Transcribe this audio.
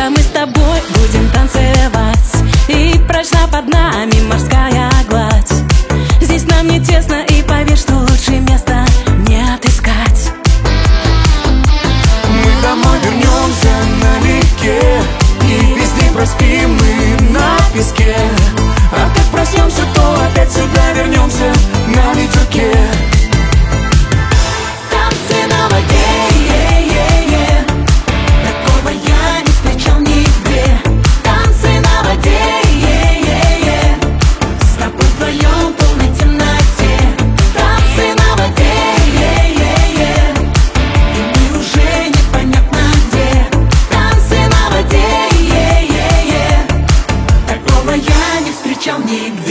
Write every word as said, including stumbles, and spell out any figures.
когда мы с тобой будем танцевать, и прочна под нами морская гладь. Здесь нам не тесно, и поверь, что лучше места не отыскать. Мы домой вернемся налегке, и весь день проспим мы на песке. А как проснемся, то опять сюда вернемся на ветерке. Танцы на воде, е-е-е, такого я не встречал нигде. Танцы на воде, е-е-е, с тобой вдвоем в полной темноте. Танцы на воде, е-е-е, и мы уже непонятно где. Танцы на воде, е-е-е, такого я не встречал нигде.